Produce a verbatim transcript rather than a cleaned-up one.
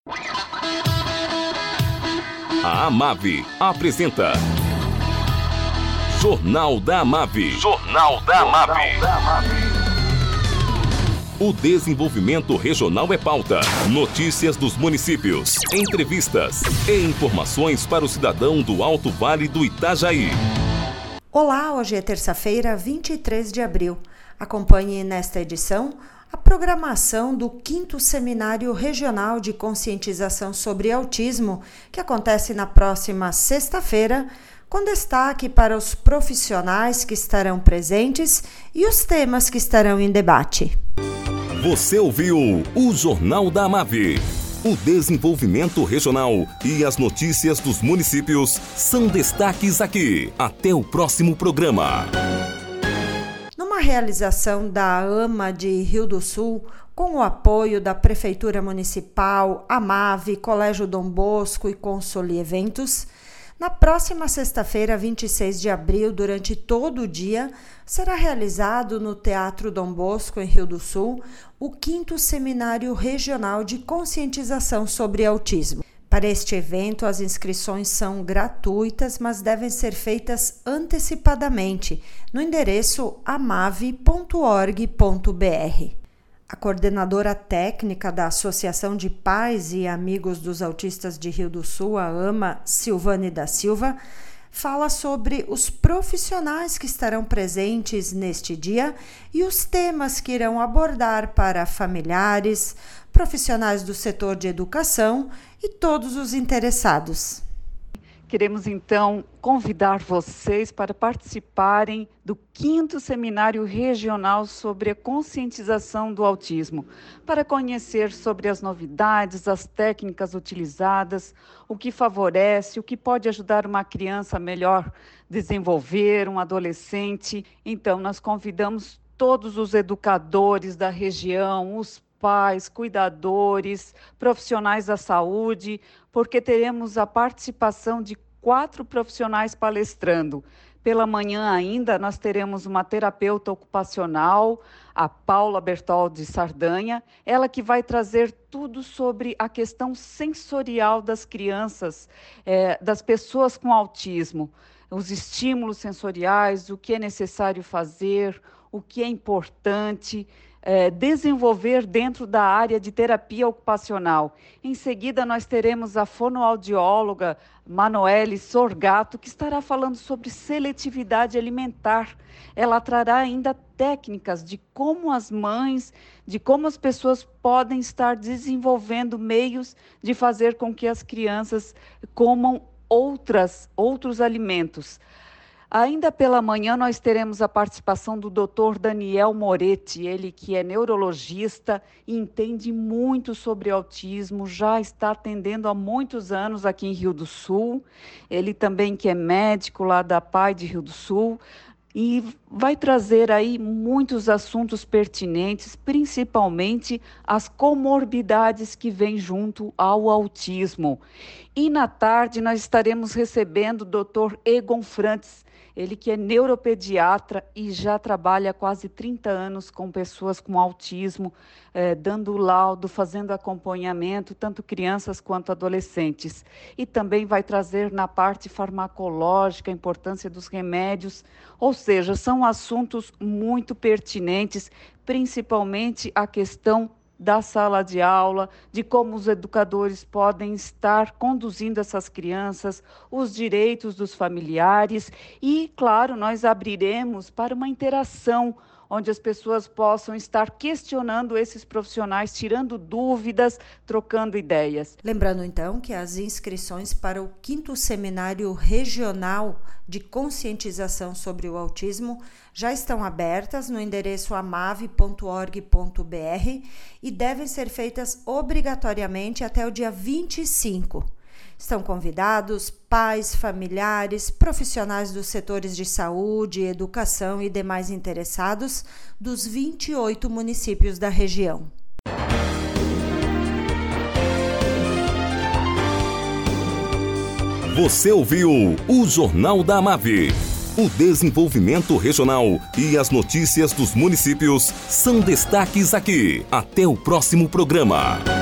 A Amave apresenta Jornal da Amave. Jornal da Amave. O desenvolvimento regional é pauta. Notícias dos municípios, entrevistas e informações para o cidadão do Alto Vale do Itajaí. Olá, hoje é terça-feira, vinte e três de abril. Acompanhe nesta edição a programação do quinto Seminário Regional de Conscientização sobre Autismo, que acontece na próxima sexta-feira, com destaque para os profissionais que estarão presentes e os temas que estarão em debate. Você ouviu o Jornal da Amave. O desenvolvimento regional e as notícias dos municípios são destaques aqui. Até o próximo programa. Numa realização da AMA de Rio do Sul, com o apoio da Prefeitura Municipal, Amave, Colégio Dom Bosco e Consoli Eventos, na próxima sexta-feira, vinte e seis de abril, durante todo o dia, será realizado no Teatro Dom Bosco, em Rio do Sul, o quinto Seminário Regional de Conscientização sobre Autismo. Para este evento, as inscrições são gratuitas, mas devem ser feitas antecipadamente no endereço amave ponto org ponto br. A coordenadora técnica da Associação de Pais e Amigos dos Autistas de Rio do Sul, a AMA, Silvane da Silva, fala sobre os profissionais que estarão presentes neste dia e os temas que irão abordar para familiares, profissionais do setor de educação e todos os interessados. Queremos, então, convidar vocês para participarem do quinto Seminário Regional sobre a Conscientização do Autismo, para conhecer sobre as novidades, as técnicas utilizadas, o que favorece, o que pode ajudar uma criança a melhor desenvolver, um adolescente. Então, nós convidamos todos os educadores da região, os pais, cuidadores, profissionais da saúde, porque teremos a participação de quatro profissionais palestrando. Pela manhã ainda nós teremos uma terapeuta ocupacional, a Paula Bertoldi Sardanha, ela que vai trazer tudo sobre a questão sensorial das crianças, é, das pessoas com autismo, os estímulos sensoriais, o que é necessário fazer, o que é importante, É, desenvolver dentro da área de terapia ocupacional. Em seguida, nós teremos a fonoaudióloga Manoele Sorgato, que estará falando sobre seletividade alimentar. Ela trará ainda técnicas de como as mães, de como as pessoas podem estar desenvolvendo meios de fazer com que as crianças comam outras, outros alimentos. Ainda pela manhã nós teremos a participação do doutor Daniel Moretti, ele que é neurologista e entende muito sobre autismo, já está atendendo há muitos anos aqui em Rio do Sul, ele também que é médico lá da P A I de Rio do Sul, e vai trazer aí muitos assuntos pertinentes, principalmente as comorbidades que vêm junto ao autismo. E na tarde nós estaremos recebendo o doutor Egon Frantz, ele que é neuropediatra e já trabalha há quase trinta anos com pessoas com autismo, eh, dando laudo, fazendo acompanhamento, tanto crianças quanto adolescentes. E também vai trazer na parte farmacológica a importância dos remédios, ou seja, são assuntos muito pertinentes, principalmente a questão da sala de aula, de como os educadores podem estar conduzindo essas crianças, os direitos dos familiares e, claro, nós abriremos para uma interação onde as pessoas possam estar questionando esses profissionais, tirando dúvidas, trocando ideias. Lembrando, então, que as inscrições para o quinto Seminário Regional de Conscientização sobre o Autismo já estão abertas no endereço amave ponto org ponto br e devem ser feitas obrigatoriamente até o dia vinte e cinco. Estão convidados pais, familiares, profissionais dos setores de saúde, educação e demais interessados dos vinte e oito municípios da região. Você ouviu o Jornal da Amave. O desenvolvimento regional e as notícias dos municípios são destaques aqui. Até o próximo programa.